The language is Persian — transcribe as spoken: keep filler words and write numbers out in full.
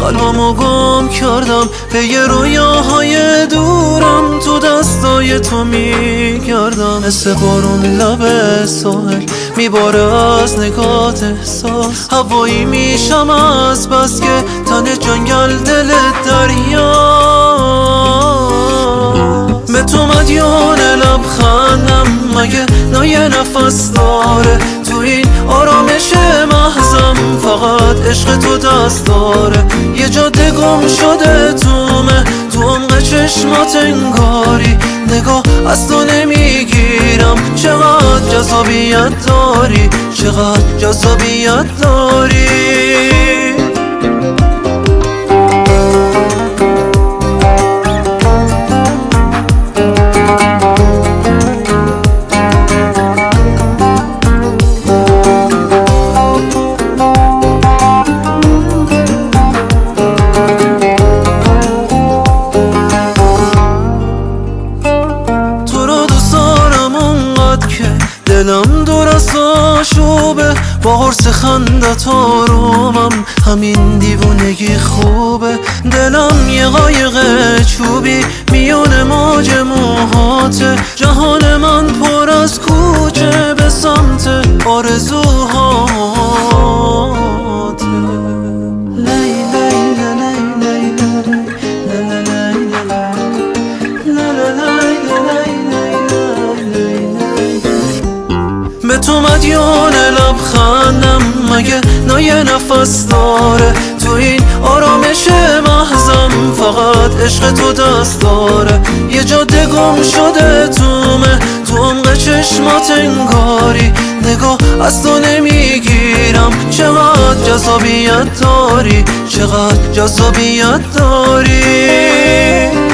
قلبمو گم کردم به یه رویاهای دورم، تو دستای تو میگردم مثل بارون لب ساحل میباره از نگات احساس. هوایی میشم از بس که تن جنگل دل دریا، به تو مدیون لبخندم مگه نای نفس داره. تو این آرامش محضم فقط عشق تو دست داره. یه جاده گم شده تومه تو عمق چشمات انگاری، نگاه از تو نمیگیرم. چقدر جذابیت داری، چقدر جذابیت داری. دلم دور از آشوبه با قرص خندت آرومم، همین دیوونگی خوبه. دلم یه قایق چوبی میون موج موهاته، جهان من پر از کوچه به سمت آرزوهاته. به تو مدیون لبخندم مگه نای نفس داره. تو این آرامش محضم فقط عشق تو دست داره. یه جاده گم شده تومه تو عمق چشمات انگاری، نگاه از تو نمیگیرم. چقدر جذابیت داری، چقدر جذابیت داری.